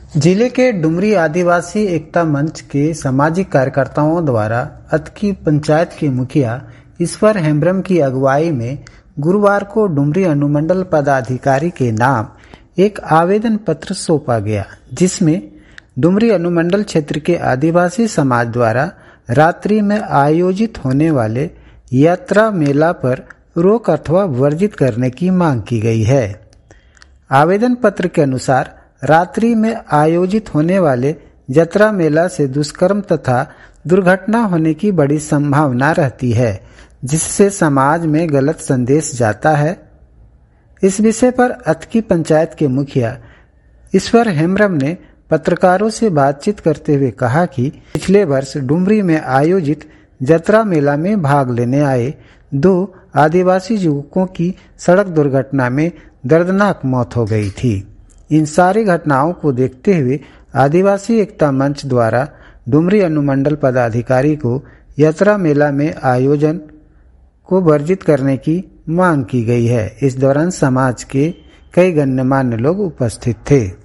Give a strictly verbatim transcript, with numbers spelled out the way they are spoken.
जिले के डुमरी आदिवासी एकता मंच के सामाजिक कार्यकर्ताओं द्वारा अतकी पंचायत के मुखिया ईश्वर हेम्ब्रम की अगुवाई में गुरुवार को डुमरी अनुमंडल पदाधिकारी के नाम एक आवेदन पत्र सौंपा गया, जिसमें डुमरी अनुमंडल क्षेत्र के आदिवासी समाज द्वारा रात्रि में आयोजित होने वाले यात्रा मेला पर रोक अथवा वर्जित करने की मांग की गई है। आवेदन पत्र के अनुसार रात्रि में आयोजित होने वाले यात्रा मेला से दुष्कर्म तथा दुर्घटना होने की बड़ी संभावना रहती है, जिससे समाज में गलत संदेश जाता है। इस विषय पर अतकी पंचायत के मुखिया ईश्वर हेम्ब्रम ने पत्रकारों से बातचीत करते हुए कहा कि पिछले वर्ष डुमरी में आयोजित यात्रा मेला में भाग लेने आए दो आदिवासी युवकों की सड़क दुर्घटना में दर्दनाक मौत हो गई थी। इन सारी घटनाओं को देखते हुए आदिवासी एकता मंच द्वारा डुमरी अनुमंडल पदाधिकारी को यात्रा मेला में आयोजन को वर्जित करने की मांग की गई है। इस दौरान समाज के कई गणमान्य लोग उपस्थित थे।